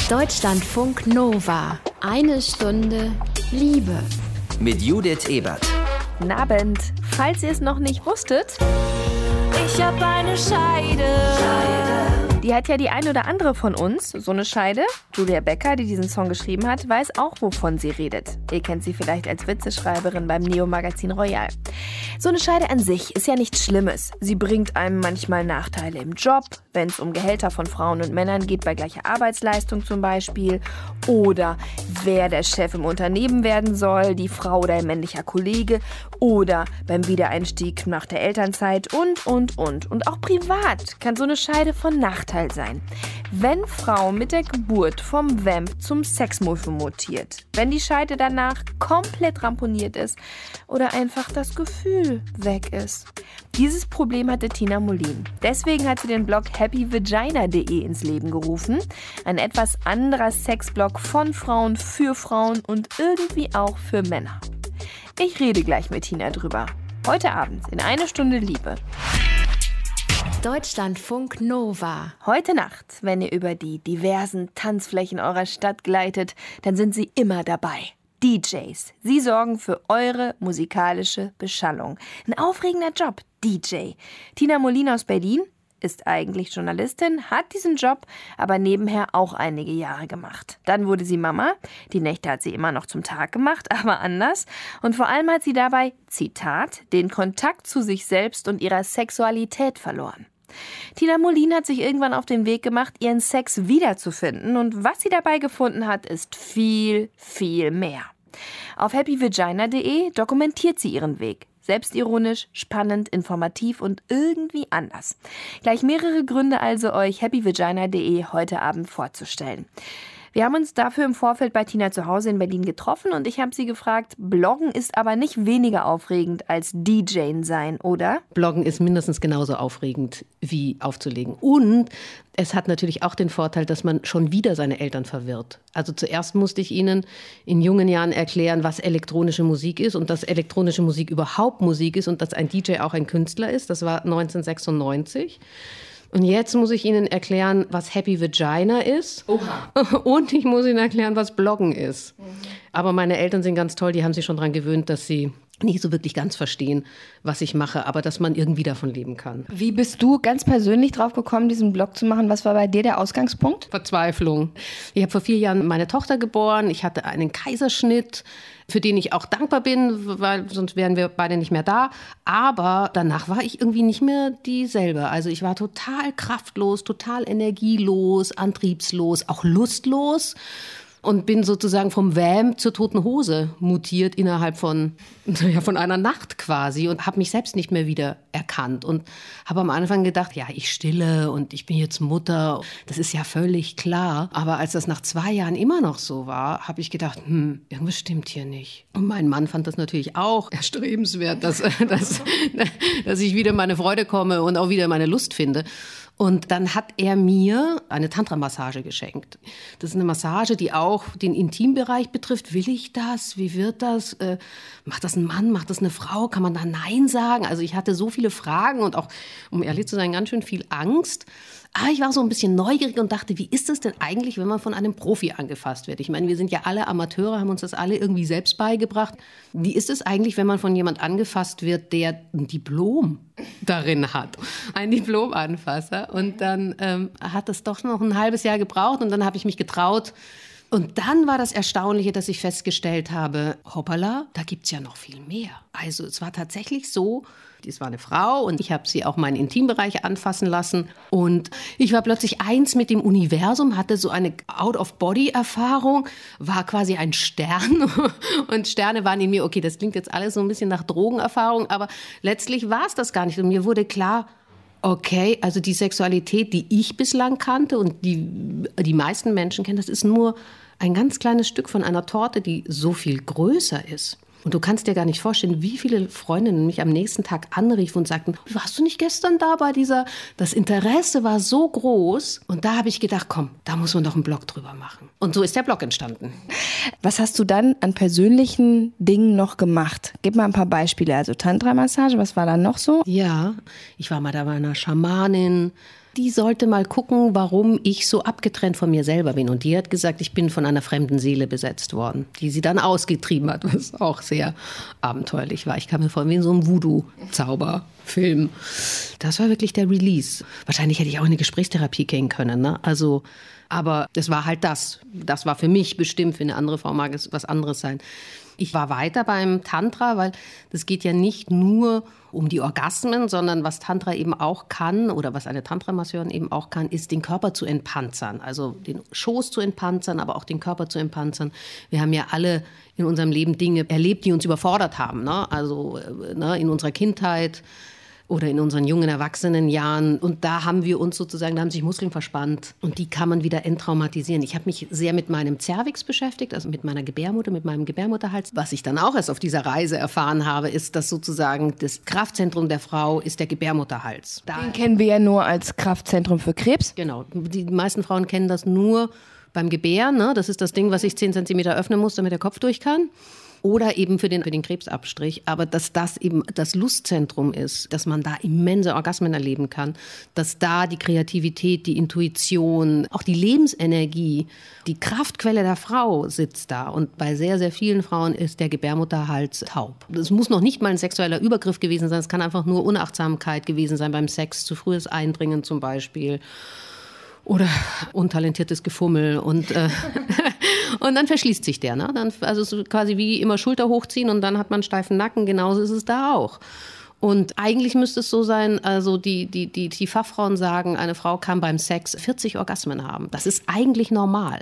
Deutschlandfunk Nova. 1 Stunde Liebe. Mit Judith Ebert. Guten Abend. Falls ihr es noch nicht wusstet, ich hab eine Scheide. Die hat ja die ein oder andere von uns, so eine Scheide. Julia Becker, die diesen Song geschrieben hat, weiß auch, wovon sie redet. Ihr kennt sie vielleicht als Witzeschreiberin beim Neo-Magazin Royal. So eine Scheide an sich ist ja nichts Schlimmes. Sie bringt einem manchmal Nachteile im Job, wenn es um Gehälter von Frauen und Männern geht, bei gleicher Arbeitsleistung zum Beispiel. Oder wer der Chef im Unternehmen werden soll, die Frau oder ein männlicher Kollege. Oder beim Wiedereinstieg nach der Elternzeit und. Und auch privat kann so eine Scheide von Nachteil sein. Wenn Frau mit der Geburt vom Vamp zum Sexmuffel mutiert, wenn die Scheide danach komplett ramponiert ist oder einfach das Gefühl weg ist. Dieses Problem hatte Tina Molin. Deswegen hat sie den Blog happyvagina.de ins Leben gerufen. Ein etwas anderer Sexblog von Frauen für Frauen und irgendwie auch für Männer. Ich rede gleich mit Tina drüber. Heute Abend in 1 Stunde Liebe. Deutschlandfunk Nova. Heute Nacht, wenn ihr über die diversen Tanzflächen eurer Stadt gleitet, dann sind sie immer dabei. DJs. Sie sorgen für eure musikalische Beschallung. Ein aufregender Job, DJ. Tina Molin aus Berlin ist eigentlich Journalistin, hat diesen Job aber nebenher auch einige Jahre gemacht. Dann wurde sie Mama. Die Nächte hat sie immer noch zum Tag gemacht, aber anders. Und vor allem hat sie dabei, Zitat, den Kontakt zu sich selbst und ihrer Sexualität verloren. Tina Molin hat sich irgendwann auf den Weg gemacht, ihren Sex wiederzufinden. Und was sie dabei gefunden hat, ist viel, viel mehr. Auf happyvagina.de dokumentiert sie ihren Weg. Selbstironisch, spannend, informativ und irgendwie anders. Gleich mehrere Gründe also, euch happyvagina.de heute Abend vorzustellen. Wir haben uns dafür im Vorfeld bei Tina zu Hause in Berlin getroffen und ich habe sie gefragt, Bloggen ist aber nicht weniger aufregend als DJen sein, oder? Bloggen ist mindestens genauso aufregend wie aufzulegen. Und es hat natürlich auch den Vorteil, dass man schon wieder seine Eltern verwirrt. Also zuerst musste ich ihnen in jungen Jahren erklären, was elektronische Musik ist und dass elektronische Musik überhaupt Musik ist und dass ein DJ auch ein Künstler ist. Das war 1996. Und jetzt muss ich Ihnen erklären, was Happy Vagina ist. Oha. Und ich muss Ihnen erklären, was Bloggen ist. Aber meine Eltern sind ganz toll, die haben sich schon daran gewöhnt, dass sie nicht so wirklich ganz verstehen, was ich mache, aber dass man irgendwie davon leben kann. Wie bist du ganz persönlich drauf gekommen, diesen Blog zu machen? Was war bei dir der Ausgangspunkt? Verzweiflung. Ich habe vor 4 Jahren meine Tochter geboren. Ich hatte einen Kaiserschnitt, für den ich auch dankbar bin, weil sonst wären wir beide nicht mehr da. Aber danach war ich irgendwie nicht mehr dieselbe. Also ich war total kraftlos, total energielos, antriebslos, auch lustlos. Und bin sozusagen vom Vamp zur toten Hose mutiert innerhalb von einer Nacht quasi und habe mich selbst nicht mehr wieder erkannt und habe am Anfang gedacht, ja, ich stille und ich bin jetzt Mutter, das ist ja völlig klar. Aber als das nach 2 Jahren immer noch so war, habe ich gedacht, irgendwas stimmt hier nicht. Und mein Mann fand das natürlich auch erstrebenswert, dass ich wieder meine Freude komme und auch wieder meine Lust finde. Und dann hat er mir eine Tantra-Massage geschenkt. Das ist eine Massage, die auch den Intimbereich betrifft. Will ich das? Wie wird das? Macht das ein Mann? Macht das eine Frau? Kann man da Nein sagen? Also ich hatte so viele Fragen und auch, um ehrlich zu sein, ganz schön viel Angst. Aber ich war so ein bisschen neugierig und dachte, wie ist es denn eigentlich, wenn man von einem Profi angefasst wird? Ich meine, wir sind ja alle Amateure, haben uns das alle irgendwie selbst beigebracht. Wie ist es eigentlich, wenn man von jemand angefasst wird, der ein Diplom darin hat? Ein Diplomanfasser. Und dann hat das doch noch ein halbes Jahr gebraucht und dann habe ich mich getraut. Und dann war das Erstaunliche, dass ich festgestellt habe, hoppala, da gibt's ja noch viel mehr. Also es war tatsächlich so, es war eine Frau und ich habe sie auch meinen Intimbereich anfassen lassen. Und ich war plötzlich eins mit dem Universum, hatte so eine Out-of-Body-Erfahrung, war quasi ein Stern. Und Sterne waren in mir, okay, das klingt jetzt alles so ein bisschen nach Drogenerfahrung, aber letztlich war es das gar nicht. Und mir wurde klar, okay, also die Sexualität, die ich bislang kannte und die meisten Menschen kennen, das ist nur ein ganz kleines Stück von einer Torte, die so viel größer ist. Und du kannst dir gar nicht vorstellen, wie viele Freundinnen mich am nächsten Tag anriefen und sagten, warst du nicht gestern da bei dieser? Das Interesse war so groß. Und da habe ich gedacht, komm, da muss man doch einen Blog drüber machen. Und so ist der Blog entstanden. Was hast du dann an persönlichen Dingen noch gemacht? Gib mal ein paar Beispiele. Also Tantra-Massage, was war da noch so? Ja, ich war mal da bei einer Schamanin. die sollte mal gucken, warum ich so abgetrennt von mir selber bin. Und die hat gesagt, ich bin von einer fremden Seele besetzt worden, die sie dann ausgetrieben hat, was auch sehr abenteuerlich war. Ich kam mir vor wie in so einem Voodoo-Zauberfilm. Das war wirklich der Release. Wahrscheinlich hätte ich auch in eine Gesprächstherapie gehen können, ne? Also, aber das war halt das. Das war für mich bestimmt, für eine andere Frau mag es was anderes sein. Ich war weiter beim Tantra, weil das geht ja nicht nur um die Orgasmen, sondern was Tantra eben auch kann oder was eine Tantra-Masseurin eben auch kann, ist den Körper zu entpanzern. Also den Schoß zu entpanzern, aber auch den Körper zu entpanzern. Wir haben ja alle in unserem Leben Dinge erlebt, die uns überfordert haben, ne? Also in unserer Kindheit oder in unseren jungen Erwachsenenjahren. Und da haben wir uns sozusagen, da haben sich Muskeln verspannt und die kann man wieder enttraumatisieren. Ich habe mich sehr mit meinem Cervix beschäftigt, also mit meiner Gebärmutter, mit meinem Gebärmutterhals. Was ich dann auch erst auf dieser Reise erfahren habe, ist, dass sozusagen das Kraftzentrum der Frau ist der Gebärmutterhals. Den kennen wir ja nur als Kraftzentrum für Krebs. Genau, die meisten Frauen kennen das nur beim Gebären, ne? Das ist das Ding, was ich 10 Zentimeter öffnen muss, damit der Kopf durch kann. Oder eben für den Krebsabstrich, aber dass das eben das Lustzentrum ist, dass man da immense Orgasmen erleben kann, dass da die Kreativität, die Intuition, auch die Lebensenergie, die Kraftquelle der Frau sitzt da. Und bei sehr, sehr vielen Frauen ist der Gebärmutterhals taub. Es muss noch nicht mal ein sexueller Übergriff gewesen sein, es kann einfach nur Unachtsamkeit gewesen sein beim Sex, zu frühes Eindringen zum Beispiel. Oder untalentiertes Gefummel und dann verschließt sich der. Ne? Also es ist quasi wie immer Schulter hochziehen und dann hat man einen steifen Nacken. Genauso ist es da auch. Und eigentlich müsste es so sein, also die Fachfrauen sagen, eine Frau kann beim Sex 40 Orgasmen haben. Das ist eigentlich normal.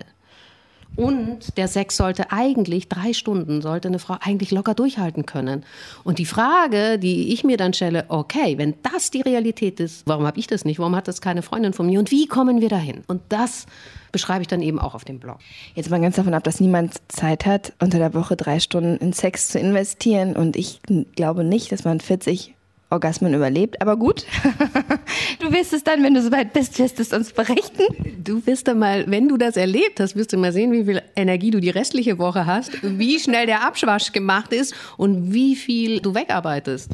Und der Sex sollte eigentlich 3 Stunden, sollte eine Frau eigentlich locker durchhalten können. Und die Frage, die ich mir dann stelle, okay, wenn das die Realität ist, warum habe ich das nicht? Warum hat das keine Freundin von mir? Und wie kommen wir dahin? Und das beschreibe ich dann eben auch auf dem Blog. Jetzt mal ganz davon ab, dass niemand Zeit hat, unter der Woche 3 Stunden in Sex zu investieren. Und ich glaube nicht, dass man 40 Orgasmen überlebt. Aber gut, du wirst es dann, wenn du soweit bist, wirst es uns berichten. Du wirst dann mal, wenn du das erlebt hast, wirst du mal sehen, wie viel Energie du die restliche Woche hast, wie schnell der Abwasch gemacht ist und wie viel du wegarbeitest.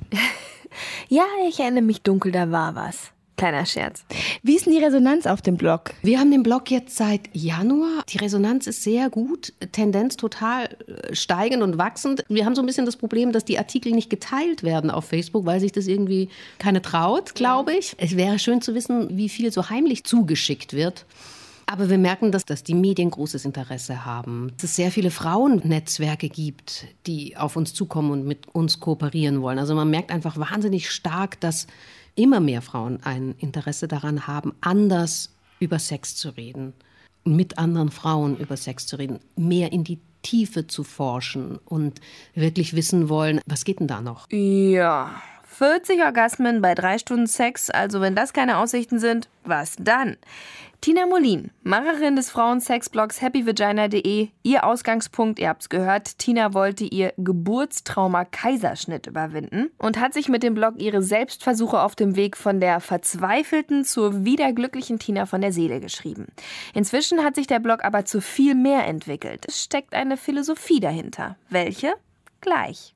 Ja, ich erinnere mich dunkel, da war was. Kleiner Scherz. Wie ist denn die Resonanz auf dem Blog? Wir haben den Blog jetzt seit Januar. Die Resonanz ist sehr gut, Tendenz total steigend und wachsend. Wir haben so ein bisschen das Problem, dass die Artikel nicht geteilt werden auf Facebook, weil sich das irgendwie keine traut, glaube ich. Es wäre schön zu wissen, wie viel so heimlich zugeschickt wird. Aber wir merken, dass die Medien großes Interesse haben. Dass es sehr viele Frauennetzwerke gibt, die auf uns zukommen und mit uns kooperieren wollen. Also man merkt einfach wahnsinnig stark, dass immer mehr Frauen ein Interesse daran haben, anders über Sex zu reden, mit anderen Frauen über Sex zu reden, mehr in die Tiefe zu forschen und wirklich wissen wollen, was geht denn da noch? Ja, 40 Orgasmen bei 3 Stunden Sex, also wenn das keine Aussichten sind, was dann? Tina Molin, Macherin des Frauensex-Blogs happyvagina.de. Ihr Ausgangspunkt, ihr habt's gehört, Tina wollte ihr Geburtstrauma Kaiserschnitt überwinden und hat sich mit dem Blog ihre Selbstversuche auf dem Weg von der verzweifelten zur wieder glücklichen Tina von der Seele geschrieben. Inzwischen hat sich der Blog aber zu viel mehr entwickelt. Es steckt eine Philosophie dahinter. Welche? Gleich.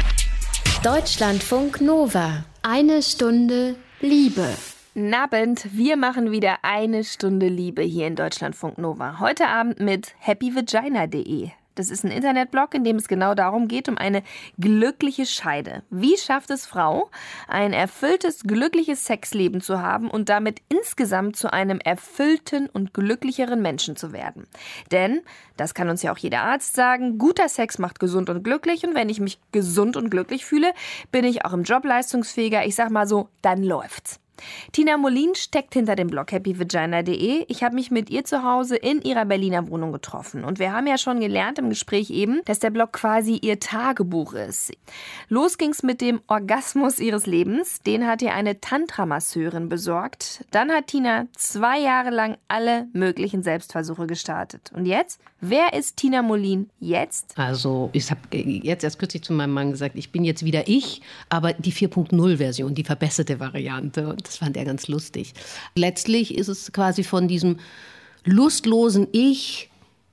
Deutschlandfunk Nova. 1 Stunde Liebe. Abend, wir machen wieder 1 Stunde Liebe hier in Deutschlandfunk Nova. Heute Abend mit happyvagina.de. Das ist ein Internetblog, in dem es genau darum geht, um eine glückliche Scheide. Wie schafft es Frau, ein erfülltes, glückliches Sexleben zu haben und damit insgesamt zu einem erfüllten und glücklicheren Menschen zu werden? Denn, das kann uns ja auch jeder Arzt sagen, guter Sex macht gesund und glücklich und wenn ich mich gesund und glücklich fühle, bin ich auch im Job leistungsfähiger. Ich sag mal so, dann läuft's. Tina Molin steckt hinter dem Blog happyvagina.de. Ich habe mich mit ihr zu Hause in ihrer Berliner Wohnung getroffen. Und wir haben ja schon gelernt im Gespräch eben, dass der Blog quasi ihr Tagebuch ist. Los ging's mit dem Orgasmus ihres Lebens. Den hat ihr eine Tantra-Masseurin besorgt. Dann hat Tina 2 Jahre lang alle möglichen Selbstversuche gestartet. Und jetzt? Wer ist Tina Molin jetzt? Also ich habe jetzt erst kürzlich zu meinem Mann gesagt, ich bin jetzt wieder ich, aber die 4.0-Version, die verbesserte Variante. Und das fand er ganz lustig. Letztlich ist es quasi von diesem lustlosen Ich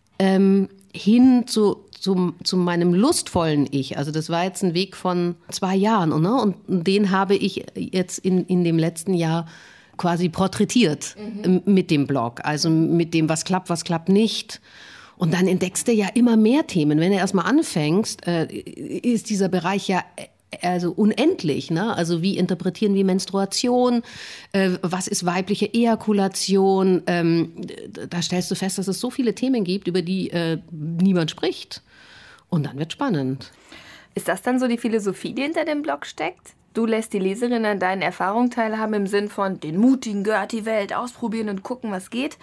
hin zu meinem lustvollen Ich. Also das war jetzt ein Weg von 2 Jahren. Und den habe ich jetzt in dem letzten Jahr quasi porträtiert mit dem Blog. Also mit dem, was klappt nicht. Und dann entdeckst du ja immer mehr Themen. Wenn du erstmal anfängst, ist dieser Bereich ja also unendlich, ne? Also wie interpretieren wir Menstruation? Was ist weibliche Ejakulation? Da stellst du fest, dass es so viele Themen gibt, über die niemand spricht. Und dann wird spannend. Ist das dann so die Philosophie, die hinter dem Blog steckt? Du lässt die Leserin an deinen Erfahrungen teilhaben im Sinn von den Mutigen gehört die Welt, ausprobieren und gucken, was geht?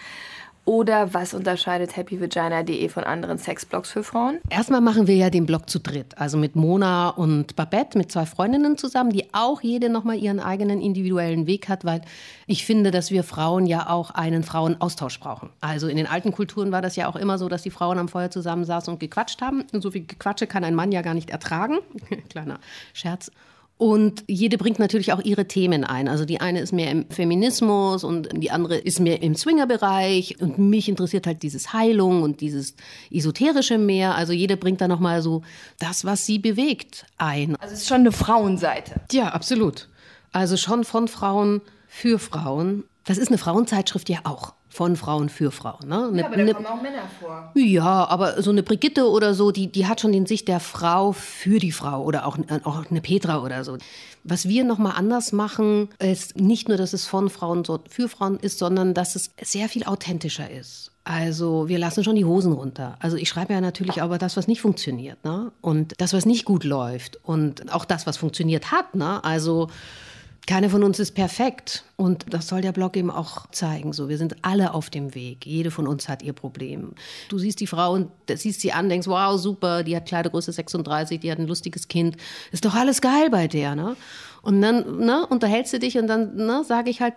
Oder was unterscheidet happyvagina.de von anderen Sexblogs für Frauen? Erstmal machen wir ja den Blog zu dritt. Also mit Mona und Babette, mit 2 Freundinnen zusammen, die auch jede nochmal ihren eigenen individuellen Weg hat, weil ich finde, dass wir Frauen ja auch einen Frauenaustausch brauchen. Also in den alten Kulturen war das ja auch immer so, dass die Frauen am Feuer zusammensaßen und gequatscht haben. Und so viel Gequatsche kann ein Mann ja gar nicht ertragen. Kleiner Scherz. Und jede bringt natürlich auch ihre Themen ein. Also die eine ist mehr im Feminismus und die andere ist mehr im Swinger-Bereich. Und mich interessiert halt dieses Heilung und dieses Esoterische mehr. Also jede bringt da nochmal so das, was sie bewegt, ein. Also es ist schon eine Frauenseite. Ja, absolut. Also schon von Frauen für Frauen. Das ist eine Frauenzeitschrift ja auch. Von Frauen für Frauen. Ne? Aber da kommen auch Männer vor. Ja, aber so eine Brigitte oder so, die hat schon den Sicht der Frau für die Frau oder auch eine Petra oder so. Was wir nochmal anders machen, ist nicht nur, dass es von Frauen so für Frauen ist, sondern dass es sehr viel authentischer ist. Also wir lassen schon die Hosen runter. Also ich schreibe ja natürlich aber das, was nicht funktioniert, ne? Und das, was nicht gut läuft und auch das, was funktioniert hat, ne? Also keine von uns ist perfekt und das soll der Blog eben auch zeigen. So, wir sind alle auf dem Weg. Jede von uns hat ihr Problem. Du siehst die Frau und siehst sie an, denkst, wow, super, die hat Kleidergröße 36, die hat ein lustiges Kind. Ist doch alles geil bei der, ne? Und dann unterhältst du dich und dann sage ich halt,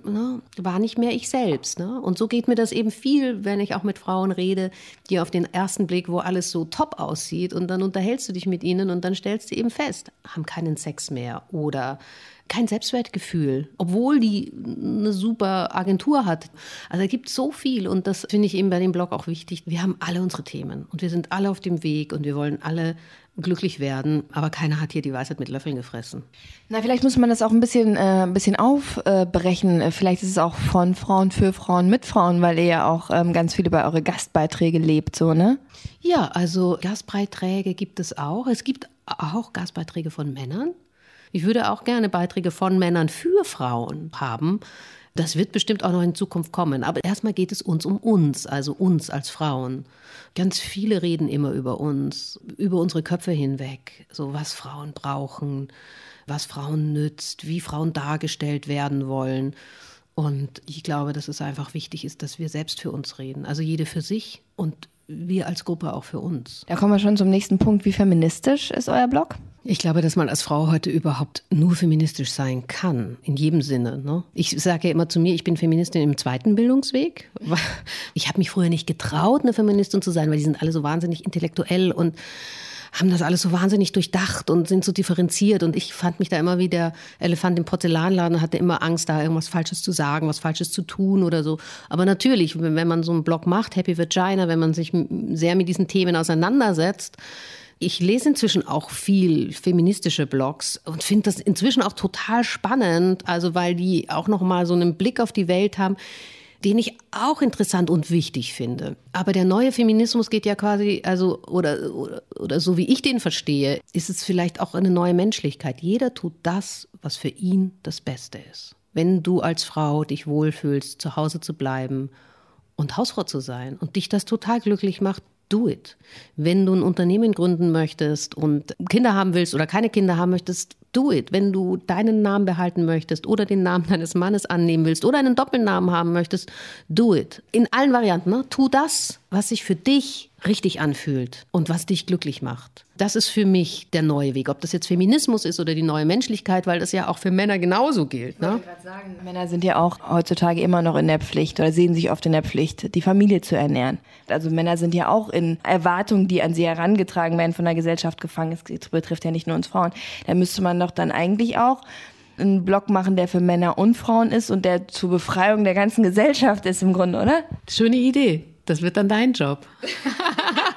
war nicht mehr ich selbst. Ne? Und so geht mir das eben viel, wenn ich auch mit Frauen rede, die auf den ersten Blick, wo alles so top aussieht und dann unterhältst du dich mit ihnen und dann stellst du eben fest, haben keinen Sex mehr oder kein Selbstwertgefühl, obwohl die eine super Agentur hat. Also da gibt es so viel und das finde ich eben bei dem Blog auch wichtig. Wir haben alle unsere Themen und wir sind alle auf dem Weg und wir wollen alle glücklich werden, aber keiner hat hier die Weisheit mit Löffeln gefressen. Na, vielleicht muss man das auch ein bisschen aufbrechen. Vielleicht ist es auch von Frauen für Frauen mit Frauen, weil ihr ja auch ganz viel über eure Gastbeiträge lebt, so, ne? Ja, also Gastbeiträge gibt es auch. Es gibt auch Gastbeiträge von Männern. Ich würde auch gerne Beiträge von Männern für Frauen haben. Das wird bestimmt auch noch in Zukunft kommen. Aber erstmal geht es uns um uns, also uns als Frauen. Ganz viele reden immer über uns, über unsere Köpfe hinweg. So was Frauen brauchen, was Frauen nützt, wie Frauen dargestellt werden wollen. Und ich glaube, dass es einfach wichtig ist, dass wir selbst für uns reden. Also jede für sich und wir als Gruppe auch für uns. Da kommen wir schon zum nächsten Punkt. Wie feministisch ist euer Blog? Ich glaube, dass man als Frau heute überhaupt nur feministisch sein kann, in jedem Sinne. Ne? Ich sage ja immer zu mir, ich bin Feministin im zweiten Bildungsweg. Ich habe mich früher nicht getraut, eine Feministin zu sein, weil die sind alle so wahnsinnig intellektuell und haben das alles so wahnsinnig durchdacht und sind so differenziert. Und ich fand mich da immer wie der Elefant im Porzellanladen und hatte immer Angst, da irgendwas Falsches zu sagen, was Falsches zu tun oder so. Aber natürlich, wenn man so einen Blog macht, Happy Vagina, wenn man sich sehr mit diesen Themen auseinandersetzt, ich lese inzwischen auch viel feministische Blogs und finde das inzwischen auch total spannend, also weil die auch noch mal so einen Blick auf die Welt haben, den ich auch interessant und wichtig finde. Aber der neue Feminismus geht ja quasi, also oder so wie ich den verstehe, ist es vielleicht auch eine neue Menschlichkeit. Jeder tut das, was für ihn das Beste ist. Wenn du als Frau dich wohlfühlst, zu Hause zu bleiben und Hausfrau zu sein und dich das total glücklich macht, do it. Wenn du ein Unternehmen gründen möchtest und Kinder haben willst oder keine Kinder haben möchtest, do it. Wenn du deinen Namen behalten möchtest oder den Namen deines Mannes annehmen willst oder einen Doppelnamen haben möchtest, do it. In allen Varianten, ne? Tu das, was sich für dich richtig anfühlt und was dich glücklich macht. Das ist für mich der neue Weg. Ob das jetzt Feminismus ist oder die neue Menschlichkeit, weil das ja auch für Männer genauso gilt. Ne? Ich wollte gerade sagen, Männer sind ja auch heutzutage immer noch in der Pflicht oder sehen sich oft in der Pflicht, die Familie zu ernähren. Also Männer sind ja auch in Erwartungen, die an sie herangetragen werden, von der Gesellschaft gefangen. Es betrifft ja nicht nur uns Frauen. Da müsste man doch dann eigentlich auch einen Blog machen, der für Männer und Frauen ist und der zur Befreiung der ganzen Gesellschaft ist im Grunde, oder? Schöne Idee. Das wird dann dein Job.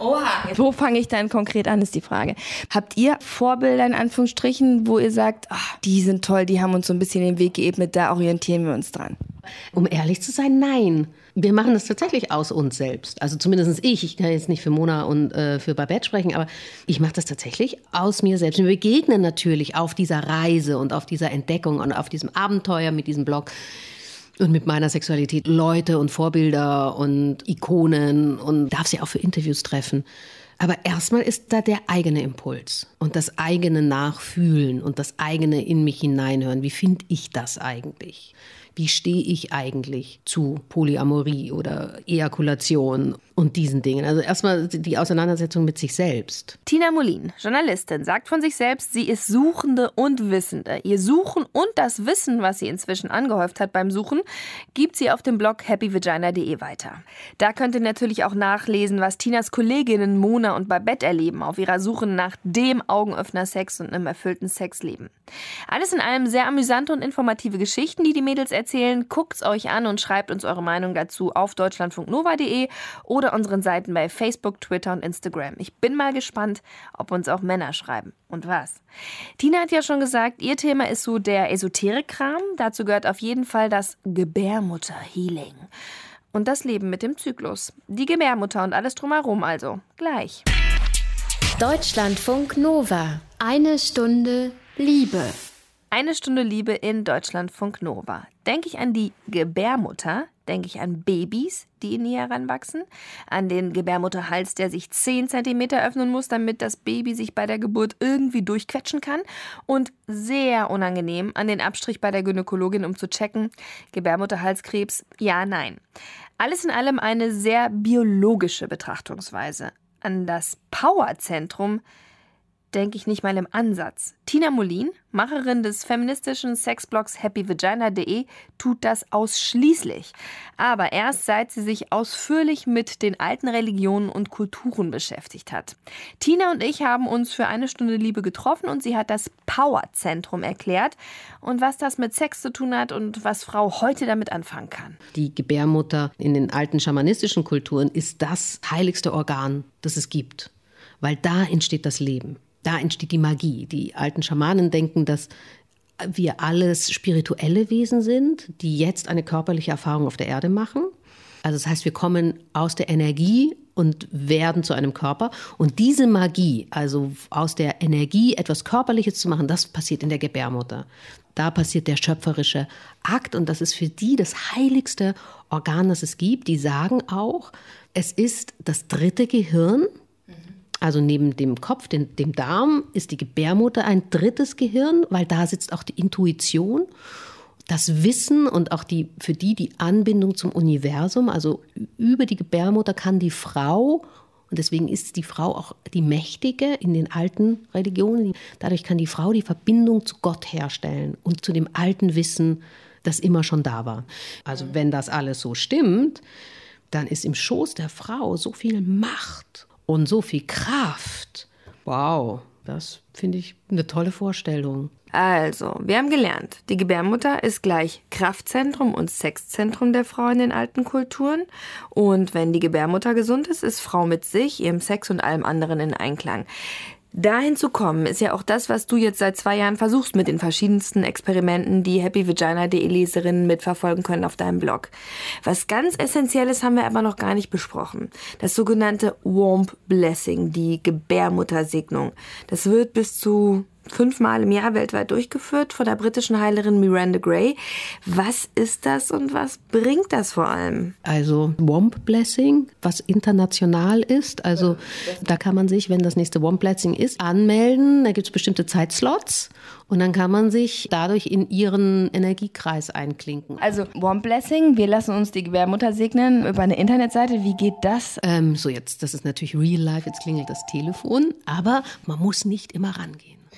Oha. Wo fange ich dann konkret an, ist die Frage. Habt ihr Vorbilder in Anführungsstrichen, wo ihr sagt, die sind toll, die haben uns so ein bisschen den Weg geebnet, da orientieren wir uns dran? Um ehrlich zu sein, nein. Wir machen das tatsächlich aus uns selbst. Also zumindest ich. Ich kann jetzt nicht für Mona und für Babette sprechen, aber ich mache das tatsächlich aus mir selbst. Wir begegnen natürlich auf dieser Reise und auf dieser Entdeckung und auf diesem Abenteuer mit diesem Blog und mit meiner Sexualität Leute und Vorbilder und Ikonen und darf sie auch für Interviews treffen. Aber erstmal ist da der eigene Impuls und das eigene Nachfühlen und das eigene in mich hineinhören. Wie finde ich das eigentlich? Wie stehe ich eigentlich zu Polyamorie oder Ejakulation und diesen Dingen? Also erstmal die Auseinandersetzung mit sich selbst. Tina Molin, Journalistin, sagt von sich selbst, sie ist Suchende und Wissende. Ihr Suchen und das Wissen, was sie inzwischen angehäuft hat beim Suchen, gibt sie auf dem Blog happyvagina.de weiter. Da könnt ihr natürlich auch nachlesen, was Tinas Kolleginnen Mona und Babette erleben auf ihrer Suche nach dem Augenöffner Sex und einem erfüllten Sexleben. Alles in allem sehr amüsante und informative Geschichten, die Mädels erzählen. Guckt's euch an und schreibt uns eure Meinung dazu auf deutschlandfunknova.de oder unseren Seiten bei Facebook, Twitter und Instagram. Ich bin mal gespannt, ob uns auch Männer schreiben. Und was? Tina hat ja schon gesagt, ihr Thema ist so der Esoterik-Kram. Dazu gehört auf jeden Fall das Gebärmutter-Healing. Und das Leben mit dem Zyklus. Die Gebärmutter und alles drumherum also. Gleich. Deutschlandfunk Nova. 1 Stunde Liebe. 1 Stunde Liebe in Deutschlandfunk Nova. Denke ich an die Gebärmutter, denke ich an Babys, die in ihr heranwachsen, an den Gebärmutterhals, der sich 10 Zentimeter öffnen muss, damit das Baby sich bei der Geburt irgendwie durchquetschen kann, und sehr unangenehm an den Abstrich bei der Gynäkologin, um zu checken, Gebärmutterhalskrebs, ja, nein. Alles in allem eine sehr biologische Betrachtungsweise. An das Powerzentrum denke ich nicht mal im Ansatz. Tina Molin, Macherin des feministischen Sexblogs happyvagina.de, tut das ausschließlich. Aber erst seit sie sich ausführlich mit den alten Religionen und Kulturen beschäftigt hat. Tina und ich haben uns für 1 Stunde Liebe getroffen und sie hat das Powerzentrum erklärt und was das mit Sex zu tun hat und was Frau heute damit anfangen kann. Die Gebärmutter in den alten schamanistischen Kulturen ist das heiligste Organ, das es gibt, weil da entsteht das Leben. Da entsteht die Magie. Die alten Schamanen denken, dass wir alles spirituelle Wesen sind, die jetzt eine körperliche Erfahrung auf der Erde machen. Also das heißt, wir kommen aus der Energie und werden zu einem Körper. Und diese Magie, also aus der Energie etwas Körperliches zu machen, das passiert in der Gebärmutter. Da passiert der schöpferische Akt und das ist für die das heiligste Organ, das es gibt. Die sagen auch, es ist das 3. Gehirn. Also neben dem Kopf, dem Darm, ist die Gebärmutter ein 3. Gehirn, weil da sitzt auch die Intuition, das Wissen und auch für die Anbindung zum Universum. Also über die Gebärmutter kann die Frau, und deswegen ist die Frau auch die Mächtige in den alten Religionen, dadurch kann die Frau die Verbindung zu Gott herstellen und zu dem alten Wissen, das immer schon da war. Also wenn das alles so stimmt, dann ist im Schoß der Frau so viel Macht und so viel Kraft. Wow, das finde ich eine tolle Vorstellung. Also, wir haben gelernt, die Gebärmutter ist gleich Kraftzentrum und Sexzentrum der Frau in den alten Kulturen. Und wenn die Gebärmutter gesund ist, ist Frau mit sich, ihrem Sex und allem anderen in Einklang. Dahin zu kommen, ist ja auch das, was du jetzt seit 2 Jahren versuchst mit den verschiedensten Experimenten, die happyvagina.de-Leserinnen mitverfolgen können auf deinem Blog. Was ganz Essentielles haben wir aber noch gar nicht besprochen. Das sogenannte Womb Blessing, die Gebärmuttersegnung. Das wird bis zu 5-mal im Jahr weltweit durchgeführt von der britischen Heilerin Miranda Gray. Was ist das und was bringt das vor allem? Also Womb Blessing, was international ist. Also da kann man sich, wenn das nächste Womb Blessing ist, anmelden. Da gibt es bestimmte Zeitslots und dann kann man sich dadurch in ihren Energiekreis einklinken. Also Womb Blessing, wir lassen uns die Gebärmutter segnen über eine Internetseite. Wie geht das? Das ist natürlich real life, jetzt klingelt das Telefon, aber man muss nicht immer rangehen.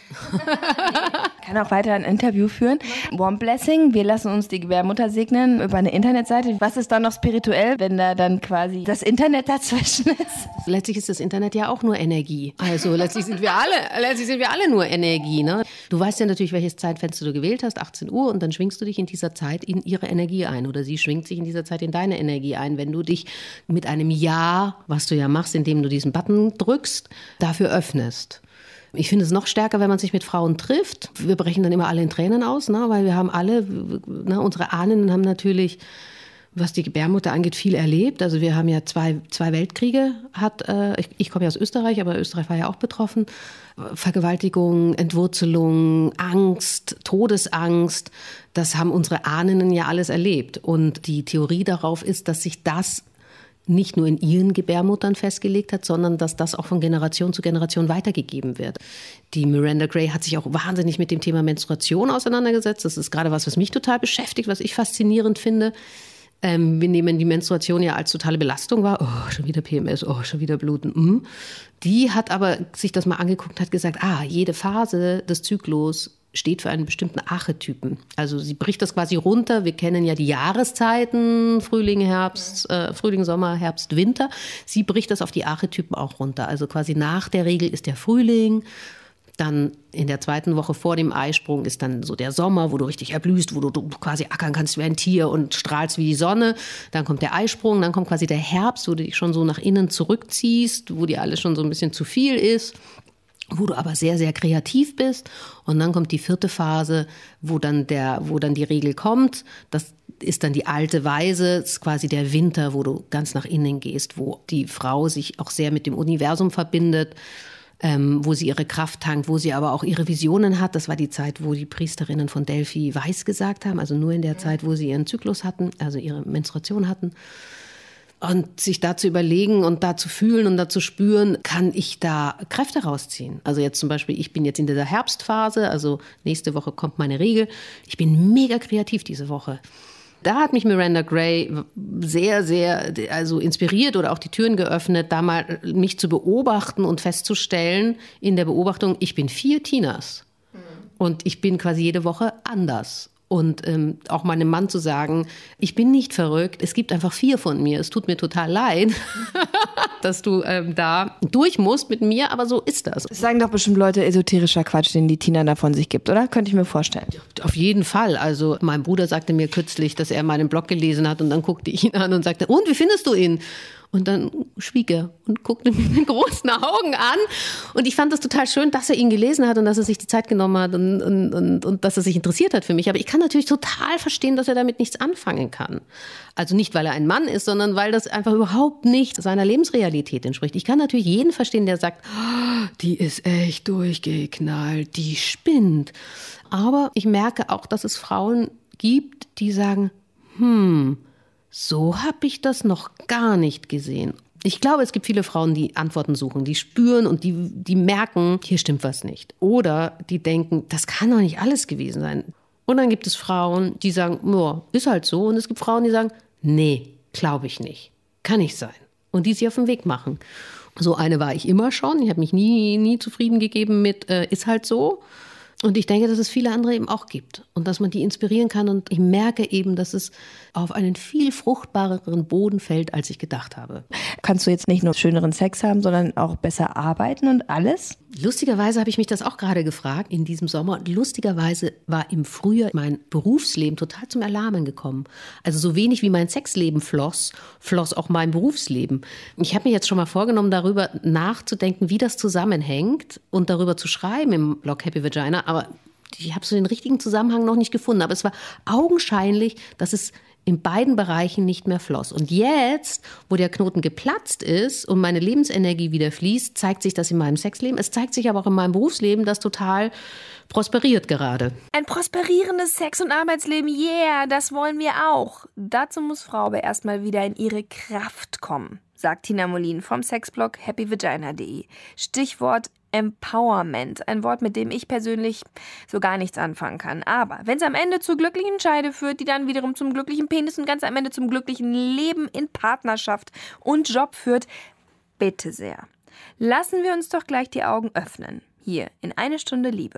Ich kann auch weiter ein Interview führen. Warm Blessing, wir lassen uns die Gebärmutter segnen über eine Internetseite. Was ist da noch spirituell, wenn da dann quasi das Internet dazwischen ist? Letztlich ist das Internet ja auch nur Energie. Also letztlich sind wir alle nur Energie. Ne? Du weißt ja natürlich, welches Zeitfenster du gewählt hast, 18 Uhr, und dann schwingst du dich in dieser Zeit in ihre Energie ein. Oder sie schwingt sich in dieser Zeit in deine Energie ein. Wenn du dich mit einem Ja, was du ja machst, indem du diesen Button drückst, dafür öffnest. Ich finde es noch stärker, wenn man sich mit Frauen trifft. Wir brechen dann immer alle in Tränen aus, ne? Weil wir haben alle, ne, unsere Ahnen haben natürlich, was die Gebärmutter angeht, viel erlebt. Also wir haben ja zwei Weltkriege. Ich komme ja aus Österreich, aber Österreich war ja auch betroffen. Vergewaltigung, Entwurzelung, Angst, Todesangst, das haben unsere Ahnen ja alles erlebt. Und die Theorie darauf ist, dass sich das nicht nur in ihren Gebärmuttern festgelegt hat, sondern dass das auch von Generation zu Generation weitergegeben wird. Die Miranda Gray hat sich auch wahnsinnig mit dem Thema Menstruation auseinandergesetzt. Das ist gerade was mich total beschäftigt, was ich faszinierend finde. Wir nehmen die Menstruation ja als totale Belastung wahr. Oh, schon wieder PMS, oh, schon wieder Bluten. Die hat aber sich das mal angeguckt und hat gesagt, jede Phase des Zyklus steht für einen bestimmten Archetypen. Also sie bricht das quasi runter. Wir kennen ja die Jahreszeiten, Frühling, Sommer, Herbst, Winter. Sie bricht das auf die Archetypen auch runter. Also quasi nach der Regel ist der Frühling. Dann in der zweiten Woche vor dem Eisprung ist dann so der Sommer, wo du richtig erblühst, wo du quasi ackern kannst wie ein Tier und strahlst wie die Sonne. Dann kommt der Eisprung, dann kommt quasi der Herbst, wo du dich schon so nach innen zurückziehst, wo dir alles schon so ein bisschen zu viel ist, wo du aber sehr, sehr kreativ bist. Und dann kommt die 4. Phase, wo dann die Regel kommt. Das ist dann die alte Weise, das ist quasi der Winter, wo du ganz nach innen gehst, wo die Frau sich auch sehr mit dem Universum verbindet, wo sie ihre Kraft tankt, wo sie aber auch ihre Visionen hat. Das war die Zeit, wo die Priesterinnen von Delphi weiß gesagt haben, also nur in der Zeit, wo sie ihren Zyklus hatten, also ihre Menstruation hatten. Und sich da zu überlegen und da zu fühlen und da zu spüren, kann ich da Kräfte rausziehen. Also jetzt zum Beispiel, ich bin jetzt in dieser Herbstphase, also nächste Woche kommt meine Regel. Ich bin mega kreativ diese Woche. Da hat mich Miranda Gray sehr, sehr inspiriert oder auch die Türen geöffnet, da mal mich zu beobachten und festzustellen in der Beobachtung, ich bin 4 Tinas. Und ich bin quasi jede Woche anders. Und auch meinem Mann zu sagen, ich bin nicht verrückt, es gibt einfach 4 von mir. Es tut mir total leid, dass du da durch musst mit mir, aber so ist das. Das sagen doch bestimmt Leute, esoterischer Quatsch, den die Tina da von sich gibt, oder? Könnte ich mir vorstellen. Auf jeden Fall. Also mein Bruder sagte mir kürzlich, dass er meinen Blog gelesen hat und dann guckte ich ihn an und sagte, und wie findest du ihn? Und dann schwieg er und guckte mich mit großen Augen an. Und ich fand das total schön, dass er ihn gelesen hat und dass er sich die Zeit genommen hat und dass er sich interessiert hat für mich. Aber ich kann natürlich total verstehen, dass er damit nichts anfangen kann. Also nicht, weil er ein Mann ist, sondern weil das einfach überhaupt nicht seiner Lebensrealität entspricht. Ich kann natürlich jeden verstehen, der sagt, die ist echt durchgeknallt, die spinnt. Aber ich merke auch, dass es Frauen gibt, die sagen, so habe ich das noch gar nicht gesehen. Ich glaube, es gibt viele Frauen, die Antworten suchen, die spüren und die merken, hier stimmt was nicht. Oder die denken, das kann doch nicht alles gewesen sein. Und dann gibt es Frauen, die sagen, ja, ist halt so. Und es gibt Frauen, die sagen, nee, glaube ich nicht. Kann nicht sein. Und die sich auf den Weg machen. So eine war ich immer schon. Ich habe mich nie zufrieden gegeben mit, ist halt so. Und ich denke, dass es viele andere eben auch gibt und dass man die inspirieren kann. Und ich merke eben, dass es auf einen viel fruchtbareren Boden fällt, als ich gedacht habe. Kannst du jetzt nicht nur schöneren Sex haben, sondern auch besser arbeiten und alles? Lustigerweise habe ich mich das auch gerade gefragt in diesem Sommer. Lustigerweise war im Frühjahr mein Berufsleben total zum Erlahmen gekommen. Also so wenig wie mein Sexleben floss auch mein Berufsleben. Ich habe mir jetzt schon mal vorgenommen, darüber nachzudenken, wie das zusammenhängt und darüber zu schreiben im Blog Happy Vagina. Aber ich habe so den richtigen Zusammenhang noch nicht gefunden. Aber es war augenscheinlich, dass es in beiden Bereichen nicht mehr floss. Und jetzt, wo der Knoten geplatzt ist und meine Lebensenergie wieder fließt, zeigt sich das in meinem Sexleben. Es zeigt sich aber auch in meinem Berufsleben, das total prosperiert gerade. Ein prosperierendes Sex- und Arbeitsleben, yeah, das wollen wir auch. Dazu muss Frau aber erstmal wieder in ihre Kraft kommen, sagt Tina Molin vom Sexblog happyvagina.de. Stichwort Empowerment, ein Wort, mit dem ich persönlich so gar nichts anfangen kann. Aber wenn es am Ende zu glücklichen Scheide führt, die dann wiederum zum glücklichen Penis und ganz am Ende zum glücklichen Leben in Partnerschaft und Job führt, bitte sehr. Lassen wir uns doch gleich die Augen öffnen. hier in Eine Stunde Liebe.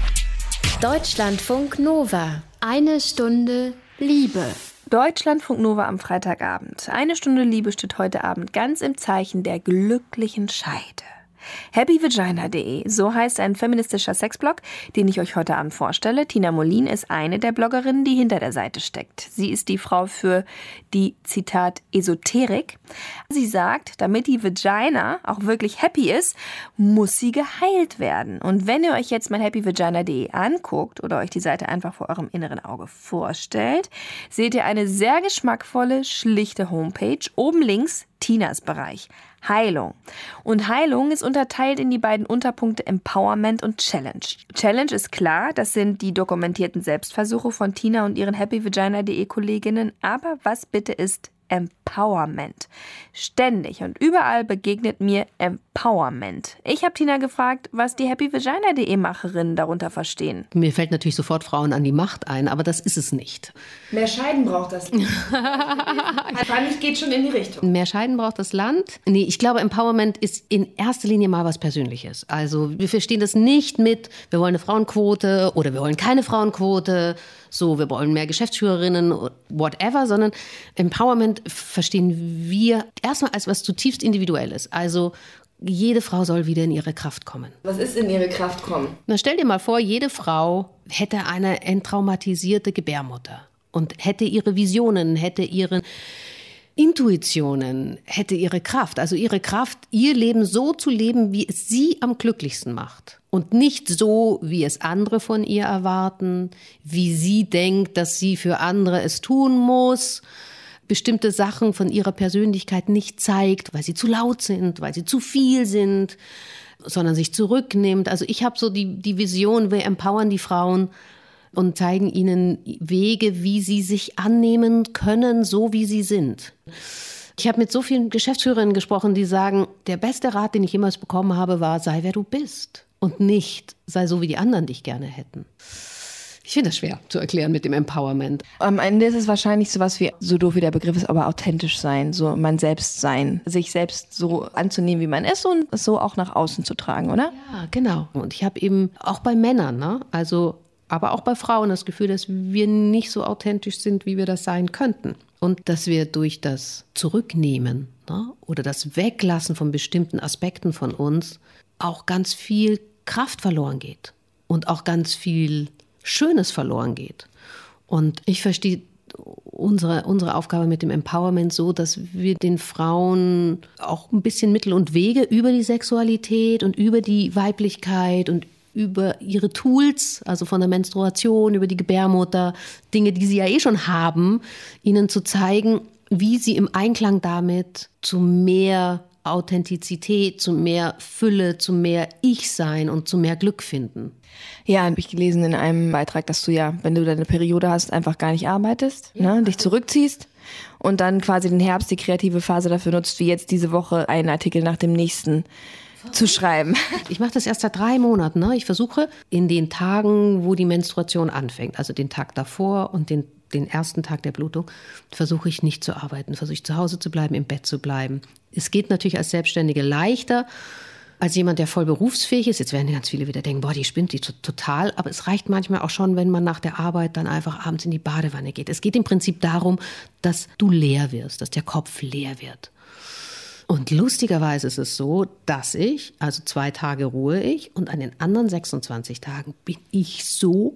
Deutschlandfunk Nova. Eine Stunde Liebe. Deutschlandfunk Nova am Freitagabend. Eine Stunde Liebe steht heute Abend ganz im Zeichen der glücklichen Scheide. happyvagina.de, so heißt ein feministischer Sexblog, den ich euch heute Abend vorstelle. Tina Molin ist eine der Bloggerinnen, die hinter der Seite steckt. Sie ist die Frau für die, Zitat, Esoterik. Sie sagt, damit die Vagina auch wirklich happy ist, muss sie geheilt werden. Und wenn ihr euch jetzt mal happyvagina.de anguckt oder euch die Seite einfach vor eurem inneren Auge vorstellt, seht ihr eine sehr geschmackvolle, schlichte Homepage. Oben links Tinas Bereich. Heilung. Und Heilung ist unterteilt in die beiden Unterpunkte Empowerment und Challenge. Challenge ist klar, das sind die dokumentierten Selbstversuche von Tina und ihren happyvagina.de Kolleginnen. Aber was bitte ist Empowerment? Ständig und überall begegnet mir Empowerment. Ich habe Tina gefragt, was die happyvagina.de Macherinnen darunter verstehen. Mir fällt natürlich sofort Frauen an die Macht ein, aber das ist es nicht. Mehr Scheiden braucht das Land. Wahrscheinlich geht schon in die Richtung. Mehr Scheiden braucht das Land? Nee, ich glaube, Empowerment ist in erster Linie mal was Persönliches. Also wir verstehen das nicht mit, wir wollen eine Frauenquote oder wir wollen keine Frauenquote, so, wir wollen mehr Geschäftsführerinnen, whatever, sondern Empowerment verstehen wir erstmal als was zutiefst Individuelles. Also jede Frau soll wieder in ihre Kraft kommen. Was ist in ihre Kraft kommen? Na, stell dir mal vor, jede Frau hätte eine enttraumatisierte Gebärmutter und hätte ihre Visionen, hätte ihre Intuitionen, hätte ihre Kraft, also ihre Kraft, ihr Leben so zu leben, wie es sie am glücklichsten macht. Und nicht so, wie es andere von ihr erwarten, wie sie denkt, dass sie für andere es tun muss, bestimmte Sachen von ihrer Persönlichkeit nicht zeigt, weil sie zu laut sind, weil sie zu viel sind, sondern sich zurücknimmt. Also ich habe so die Vision, wir empowern die Frauen und zeigen ihnen Wege, wie sie sich annehmen können, so wie sie sind. Ich habe mit so vielen Geschäftsführerinnen gesprochen, die sagen, der beste Rat, den ich jemals bekommen habe, war, sei wer du bist und nicht, sei so, wie die anderen dich gerne hätten. Ich finde das schwer zu erklären mit dem Empowerment. Am Ende ist es wahrscheinlich sowas wie, so doof wie der Begriff ist, aber authentisch sein, so man selbst sein, sich selbst so anzunehmen, wie man ist und es so auch nach außen zu tragen, oder? Ja, genau. Und ich habe eben auch bei Männern, aber auch bei Frauen das Gefühl, dass wir nicht so authentisch sind, wie wir das sein könnten. Und dass wir durch das Zurücknehmen oder das Weglassen von bestimmten Aspekten von uns auch ganz viel Kraft verloren geht und auch ganz viel Schönes verloren geht. Und ich verstehe unsere Aufgabe mit dem Empowerment so, dass wir den Frauen auch ein bisschen Mittel und Wege über die Sexualität und über die Weiblichkeit und über ihre Tools, also von der Menstruation, über die Gebärmutter, Dinge, die sie ja schon haben, ihnen zu zeigen, wie sie im Einklang damit zu mehr Authentizität, zu mehr Fülle, zu mehr Ich-Sein und zu mehr Glück finden. Ja, habe ich gelesen in einem Beitrag, dass du ja, wenn du deine Periode hast, einfach gar nicht arbeitest, dich zurückziehst und dann quasi den Herbst, die kreative Phase dafür nutzt, wie jetzt diese Woche einen Artikel nach dem nächsten zu schreiben. Ich mache das erst seit 3 Monaten. Ich versuche in den Tagen, wo die Menstruation anfängt, also den Tag davor und den ersten Tag der Blutung, versuche ich nicht zu arbeiten, versuche ich zu Hause zu bleiben, im Bett zu bleiben. Es geht natürlich als Selbstständige leichter, als jemand, der voll berufsfähig ist. Jetzt werden ganz viele wieder denken, boah, die spinnt die total. Aber es reicht manchmal auch schon, wenn man nach der Arbeit dann einfach abends in die Badewanne geht. Es geht im Prinzip darum, dass du leer wirst, dass der Kopf leer wird. Und lustigerweise ist es so, dass also 2 Tage ruhe ich und an den anderen 26 Tagen bin ich so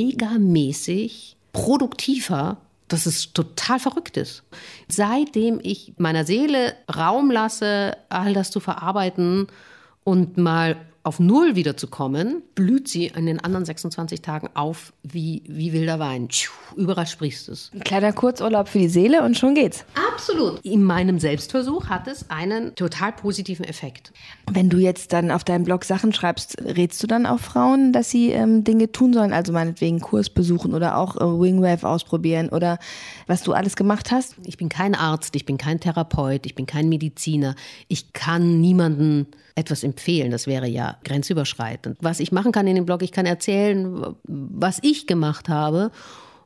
megamäßig produktiver, dass es total verrückt ist. Seitdem ich meiner Seele Raum lasse, all das zu verarbeiten und mal auf Null wiederzukommen, blüht sie in den anderen 26 Tagen auf wie wilder Wein. Überall sprießt es. Ein kleiner Kurzurlaub für die Seele und schon geht's. Absolut. In meinem Selbstversuch hat es einen total positiven Effekt. Wenn du jetzt dann auf deinem Blog Sachen schreibst, rätst du dann auch Frauen, dass sie Dinge tun sollen? Also meinetwegen Kurs besuchen oder auch Wingwave ausprobieren oder was du alles gemacht hast? Ich bin kein Arzt, ich bin kein Therapeut, ich bin kein Mediziner. Ich kann niemandem etwas empfehlen. Das wäre ja grenzüberschreitend. Was ich machen kann in dem Blog, ich kann erzählen, was ich gemacht habe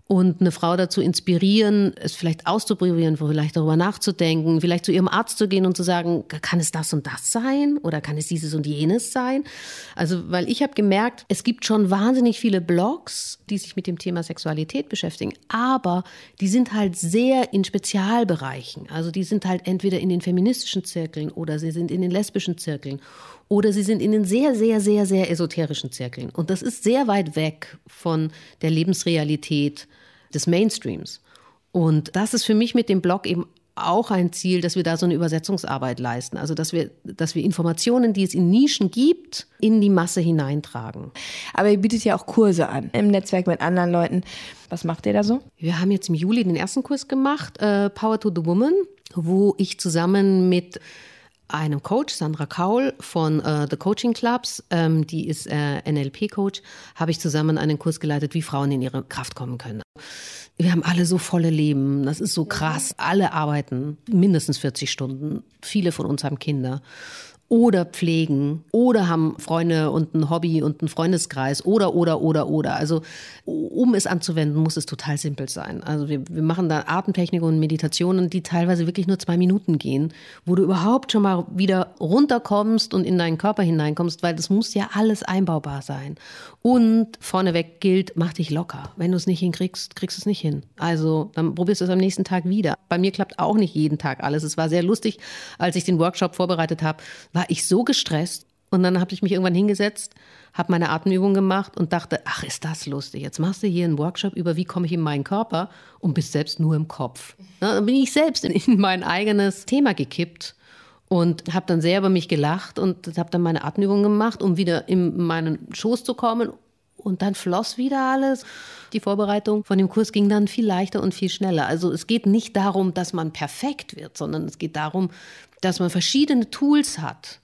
und eine Frau dazu inspirieren, es vielleicht auszuprobieren, vielleicht darüber nachzudenken, vielleicht zu ihrem Arzt zu gehen und zu sagen, kann es das und das sein oder kann es dieses und jenes sein? Also, weil ich habe gemerkt, es gibt schon wahnsinnig viele Blogs, die sich mit dem Thema Sexualität beschäftigen, aber die sind halt sehr in Spezialbereichen. Also die sind halt entweder in den feministischen Zirkeln oder sie sind in den lesbischen Zirkeln oder sie sind in den sehr, sehr, sehr, sehr esoterischen Zirkeln. Und das ist sehr weit weg von der Lebensrealität des Mainstreams. Und das ist für mich mit dem Blog eben auch ein Ziel, dass wir da so eine Übersetzungsarbeit leisten. Also dass wir Informationen, die es in Nischen gibt, in die Masse hineintragen. Aber ihr bietet ja auch Kurse an im Netzwerk mit anderen Leuten. Was macht ihr da so? Wir haben jetzt im Juli den ersten Kurs gemacht, Power to the Woman, wo ich zusammen mit einem Coach, Sandra Kaul von The Coaching Clubs, die ist NLP-Coach, habe ich zusammen einen Kurs geleitet, wie Frauen in ihre Kraft kommen können. Wir haben alle so volle Leben, das ist so krass. Alle arbeiten mindestens 40 Stunden, viele von uns haben Kinder. Oder pflegen oder haben Freunde und ein Hobby und einen Freundeskreis oder. Also um es anzuwenden, muss es total simpel sein. Also wir machen da Atemtechnik und Meditationen, die teilweise wirklich nur 2 Minuten gehen, wo du überhaupt schon mal wieder runterkommst und in deinen Körper hineinkommst, weil das muss ja alles einbaubar sein. Und vorneweg gilt, mach dich locker. Wenn du es nicht hinkriegst, kriegst du es nicht hin. Also dann probierst du es am nächsten Tag wieder. Bei mir klappt auch nicht jeden Tag alles. Es war sehr lustig, als ich den Workshop vorbereitet habe, war ich so gestresst und dann habe ich mich irgendwann hingesetzt, habe meine Atemübung gemacht und dachte, ach, ist das lustig. Jetzt machst du hier einen Workshop über, wie komme ich in meinen Körper und bist selbst nur im Kopf. Ja, dann bin ich selbst in mein eigenes Thema gekippt und habe dann sehr über mich gelacht und habe dann meine Atemübung gemacht, um wieder in meinen Schoß zu kommen. Und dann floss wieder alles. Die Vorbereitung von dem Kurs ging dann viel leichter und viel schneller. Also es geht nicht darum, dass man perfekt wird, sondern es geht darum, dass man verschiedene Tools hat,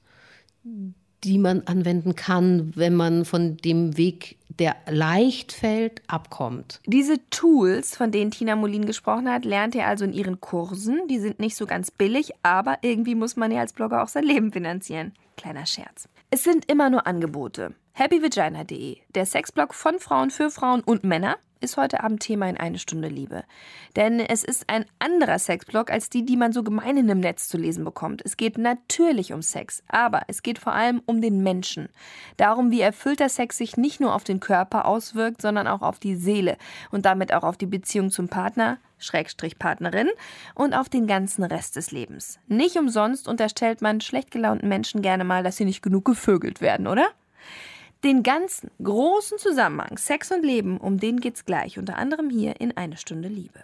die man anwenden kann, wenn man von dem Weg, der leicht fällt, abkommt. Diese Tools, von denen Tina Molin gesprochen hat, lernt ihr also in ihren Kursen. Die sind nicht so ganz billig, aber irgendwie muss man ja als Blogger auch sein Leben finanzieren. Kleiner Scherz. Es sind immer nur Angebote. happyvagina.de, der Sexblog von Frauen für Frauen und Männer, ist heute Abend Thema in Eine Stunde Liebe. Denn es ist ein anderer Sexblog als die man so gemein im Netz zu lesen bekommt. Es geht natürlich um Sex, aber es geht vor allem um den Menschen. Darum, wie erfüllter Sex sich nicht nur auf den Körper auswirkt, sondern auch auf die Seele und damit auch auf die Beziehung zum Partner, Partnerin und auf den ganzen Rest des Lebens. Nicht umsonst unterstellt man schlecht gelaunten Menschen gerne mal, dass sie nicht genug gevögelt werden, oder? Den ganzen großen Zusammenhang Sex und Leben, um den geht's gleich, unter anderem hier in Eine Stunde Liebe.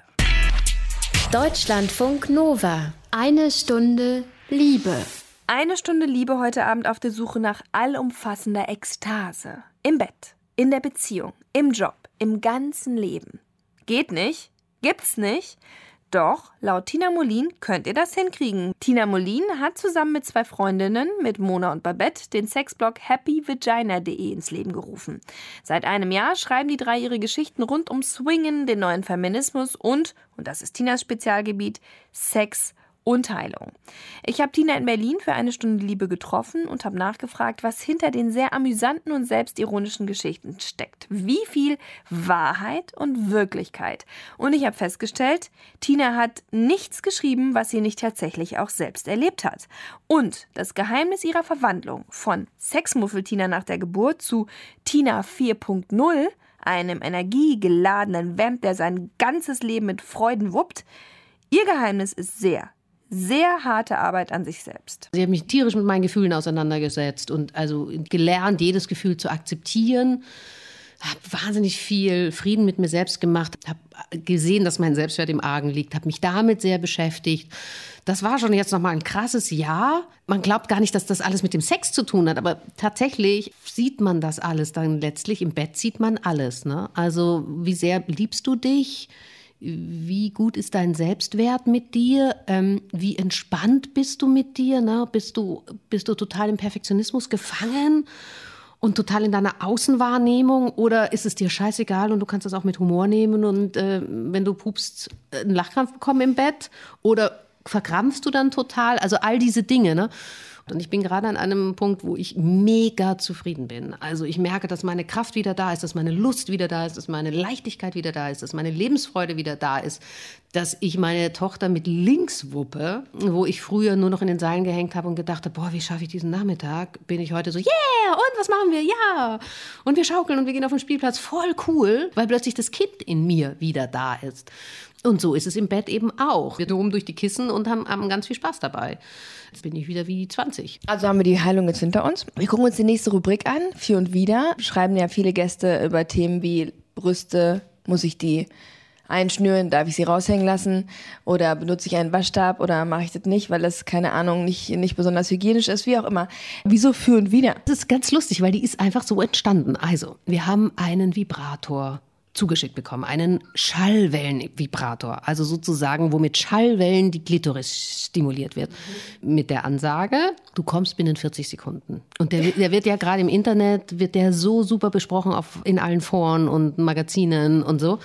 Deutschlandfunk Nova. Eine Stunde Liebe. Eine Stunde Liebe heute Abend auf der Suche nach allumfassender Ekstase. Im Bett, in der Beziehung, im Job, im ganzen Leben. Geht nicht? Gibt's nicht? Doch, laut Tina Molin könnt ihr das hinkriegen. Tina Molin hat zusammen mit 2 Freundinnen, mit Mona und Babette, den Sexblog happyvagina.de ins Leben gerufen. Seit einem Jahr schreiben die 3 ihre Geschichten rund um Swingen, den neuen Feminismus und das ist Tinas Spezialgebiet, Sex und Heilung. Ich habe Tina in Berlin für Eine Stunde Liebe getroffen und habe nachgefragt, was hinter den sehr amüsanten und selbstironischen Geschichten steckt. Wie viel Wahrheit und Wirklichkeit. Und ich habe festgestellt, Tina hat nichts geschrieben, was sie nicht tatsächlich auch selbst erlebt hat. Und das Geheimnis ihrer Verwandlung von Sexmuffel-Tina nach der Geburt zu Tina 4.0, einem energiegeladenen Vamp, der sein ganzes Leben mit Freuden wuppt, ihr Geheimnis ist sehr harte Arbeit an sich selbst. Ich habe mich tierisch mit meinen Gefühlen auseinandergesetzt und also gelernt, jedes Gefühl zu akzeptieren. Habe wahnsinnig viel Frieden mit mir selbst gemacht, habe gesehen, dass mein Selbstwert im Argen liegt, habe mich damit sehr beschäftigt. Das war schon jetzt nochmal ein krasses Jahr. Man glaubt gar nicht, dass das alles mit dem Sex zu tun hat, aber tatsächlich sieht man das alles dann letztlich. Im Bett sieht man alles, ne? Also wie sehr liebst du dich? Wie gut ist dein Selbstwert mit dir? Wie entspannt bist du mit dir? Ne? Bist du total im Perfektionismus gefangen und total in deiner Außenwahrnehmung? Oder ist es dir scheißegal und du kannst das auch mit Humor nehmen und wenn du pupst, einen Lachkrampf bekommen im Bett? Oder verkrampfst du dann total? Also all diese Dinge. Ne? Und ich bin gerade an einem Punkt, wo ich mega zufrieden bin. Also ich merke, dass meine Kraft wieder da ist, dass meine Lust wieder da ist, dass meine Leichtigkeit wieder da ist, dass meine Lebensfreude wieder da ist, dass ich meine Tochter mit links wuppe, wo ich früher nur noch in den Seilen gehängt habe und gedacht habe, boah, wie schaffe ich diesen Nachmittag? Bin ich heute so, yeah, und was machen wir? Ja. Und wir schaukeln und wir gehen auf den Spielplatz. Voll cool, weil plötzlich das Kind in mir wieder da ist. Und so ist es im Bett eben auch. Wir toben durch die Kissen und haben ganz viel Spaß dabei. Jetzt bin ich wieder wie 20. Also haben wir die Heilung jetzt hinter uns. Wir gucken uns die nächste Rubrik an, für und wieder. Schreiben ja viele Gäste über Themen wie Brüste, muss ich die einschnüren, darf ich sie raushängen lassen oder benutze ich einen Waschstab oder mache ich das nicht, weil das, keine Ahnung, nicht besonders hygienisch ist, wie auch immer. Wieso für und wieder? Das ist ganz lustig, weil die ist einfach so entstanden. Also, wir haben einen Vibrator zugeschickt bekommen, einen Schallwellenvibrator, also sozusagen, wo mit Schallwellen die Klitoris stimuliert wird. Mit der Ansage, du kommst binnen 40 Sekunden. Und der wird ja gerade im Internet, wird der so super besprochen in allen Foren und Magazinen und so.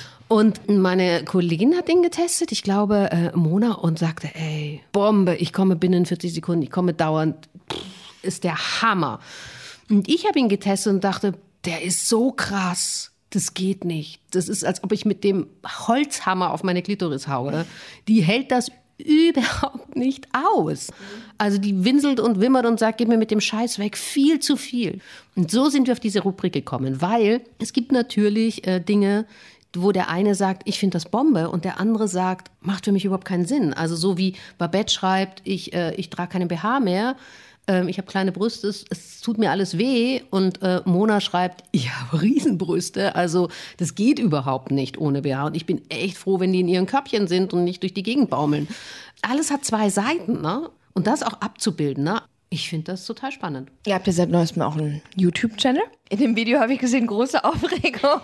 Und meine Kollegin hat den getestet, ich glaube Mona, und sagte, ey, Bombe, ich komme binnen 40 Sekunden, ich komme dauernd, ist der Hammer. Und ich habe ihn getestet und dachte, der ist so krass, das geht nicht. Das ist, als ob ich mit dem Holzhammer auf meine Klitoris haue. Die hält das überhaupt nicht aus. Also die winselt und wimmert und sagt, gib mir mit dem Scheiß weg, viel zu viel. Und so sind wir auf diese Rubrik gekommen, weil es gibt natürlich Dinge, wo der eine sagt, ich finde das Bombe und der andere sagt, macht für mich überhaupt keinen Sinn. Also so wie Babette schreibt, ich trage keinen BH mehr, ich habe kleine Brüste, es tut mir alles weh. Und Mona schreibt, ich habe Riesenbrüste, also das geht überhaupt nicht ohne BH. Und ich bin echt froh, wenn die in ihren Körbchen sind und nicht durch die Gegend baumeln. Alles hat zwei Seiten, ne? Und das auch abzubilden, ne? Ich finde das total spannend. Ihr habt ja seit neuestem auch einen YouTube-Channel. In dem Video habe ich gesehen, große Aufregung.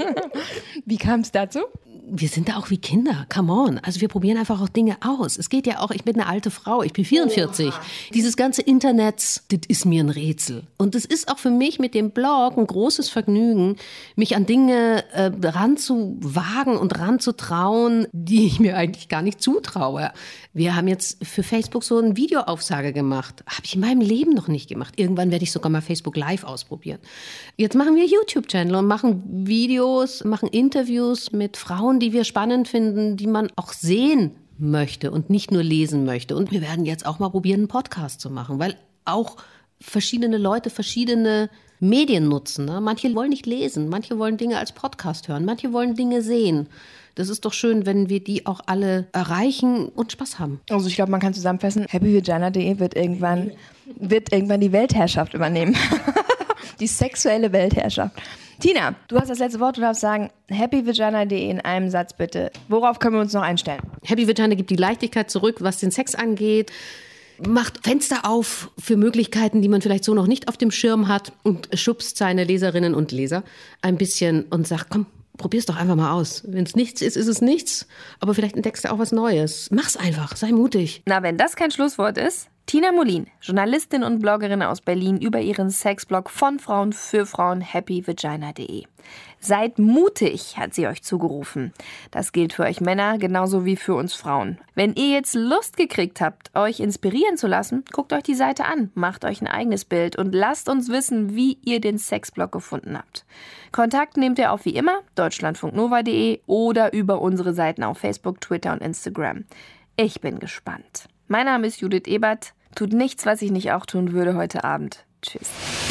Wie kam es dazu? Wir sind da auch wie Kinder, come on. Also wir probieren einfach auch Dinge aus. Es geht ja auch, ich bin eine alte Frau, ich bin 44. Oha. Dieses ganze Internet, das ist mir ein Rätsel. Und es ist auch für mich mit dem Blog ein großes Vergnügen, mich an Dinge ranzuwagen und ranzutrauen, die ich mir eigentlich gar nicht zutraue. Wir haben jetzt für Facebook so eine Videoaufsage gemacht. Habe ich in meinem Leben noch nicht gemacht. Irgendwann werde ich sogar mal Facebook Live ausprobieren. Jetzt machen wir YouTube-Channel und machen Videos, machen Interviews mit Frauen, die wir spannend finden, die man auch sehen möchte und nicht nur lesen möchte. Und wir werden jetzt auch mal probieren, einen Podcast zu machen, weil auch verschiedene Leute verschiedene Medien nutzen. Ne? Manche wollen nicht lesen, manche wollen Dinge als Podcast hören, manche wollen Dinge sehen. Das ist doch schön, wenn wir die auch alle erreichen und Spaß haben. Also ich glaube, man kann zusammenfassen, happyvagina.de wird irgendwann die Weltherrschaft übernehmen. Die sexuelle Weltherrschaft. Tina, du hast das letzte Wort, du darfst sagen, happyvagina.de in einem Satz bitte. Worauf können wir uns noch einstellen? Happy Vagina gibt die Leichtigkeit zurück, was den Sex angeht. Macht Fenster auf für Möglichkeiten, die man vielleicht so noch nicht auf dem Schirm hat und schubst seine Leserinnen und Leser ein bisschen und sagt, komm, probier's doch einfach mal aus. Wenn es nichts ist, ist es nichts. Aber vielleicht entdeckst du auch was Neues. Mach's einfach, sei mutig. Na, wenn das kein Schlusswort ist. Tina Molin, Journalistin und Bloggerin aus Berlin, über ihren Sexblog von Frauen für Frauen happyvagina.de. Seid mutig, hat sie euch zugerufen. Das gilt für euch Männer genauso wie für uns Frauen. Wenn ihr jetzt Lust gekriegt habt, euch inspirieren zu lassen, guckt euch die Seite an, macht euch ein eigenes Bild und lasst uns wissen, wie ihr den Sexblog gefunden habt. Kontakt nehmt ihr auf wie immer, deutschlandfunknova.de oder über unsere Seiten auf Facebook, Twitter und Instagram. Ich bin gespannt. Mein Name ist Judith Ebert. Tut nichts, was ich nicht auch tun würde heute Abend. Tschüss.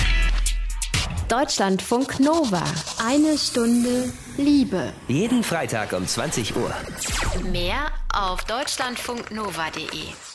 Deutschlandfunk Nova. 1 Stunde Liebe. Jeden Freitag um 20 Uhr. Mehr auf deutschlandfunknova.de.